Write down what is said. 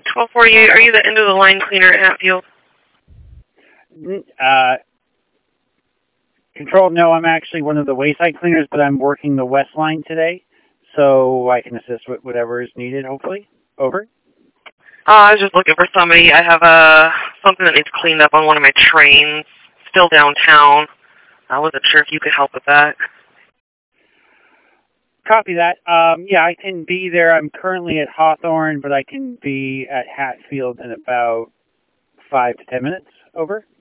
1248, are you the end of the line cleaner at Hatfield? Control, no, I'm actually one of the wayside cleaners, but I'm working the west line today, so I can assist with whatever is needed, hopefully. Over. I was just looking for somebody. I have something that needs cleaned up on one of my trains, still downtown. I wasn't sure if you could help with that. Copy that. Yeah, I can be there. I'm currently at Hawthorne, but I can be at Hatfield in about 5 to 10 minutes. Over.